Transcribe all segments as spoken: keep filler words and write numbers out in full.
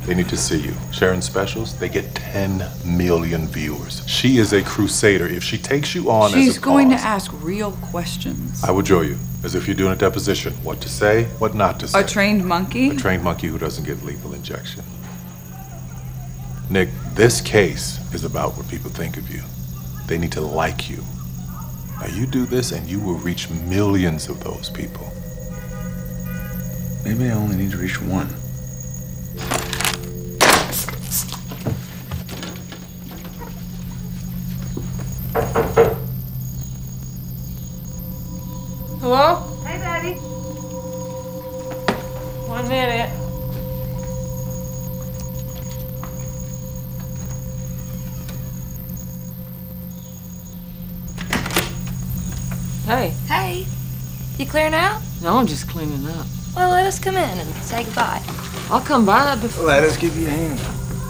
They need to see you. Sharon specials, they get ten million viewers. She is a crusader. If she takes you on She's as a going cause, to ask real questions. I will drill you, as if you're doing a deposition. What to say, what not to say. A trained monkey? A trained monkey who doesn't get lethal injection. Nick, this case is about what people think of you. They need to like you. Now you do this and you will reach millions of those people. Maybe I only need to reach one. Hello? Hey, baby. One minute. Hey. Hey. You clearing out? No, I'm just cleaning up. Well, let us come in and say goodbye. I'll come by before. Let us give you a hand.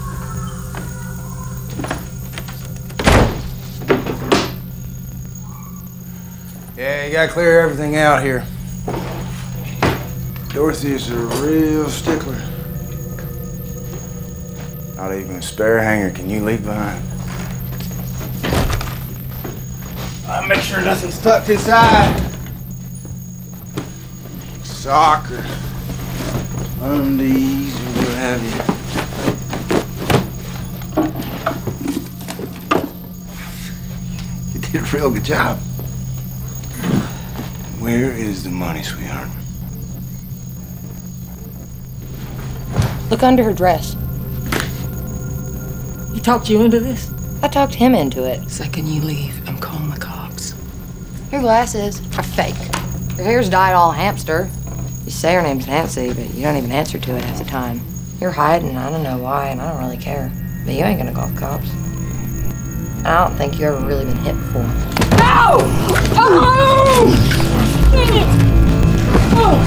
Yeah, you gotta clear everything out here. Dorothy's a real stickler. Not even a spare hanger can you leave behind. I'll make sure nothing's tucked inside. Sock or undies or what have you. You did a real good job. Where is the money, sweetheart? Look under her dress. He talked you into this? I talked him into it. Second you leave, I'm calling the cops. Your glasses are fake. Your hair's dyed all hamster. You say her name's Nancy, but you don't even answer to it half the time. You're hiding, I don't know why, and I don't really care. But you ain't gonna call the cops. I don't think you ever really been hit before. No! Oh! Dang it! Oh!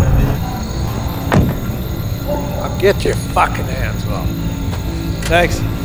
Get your fucking hands off. Thanks.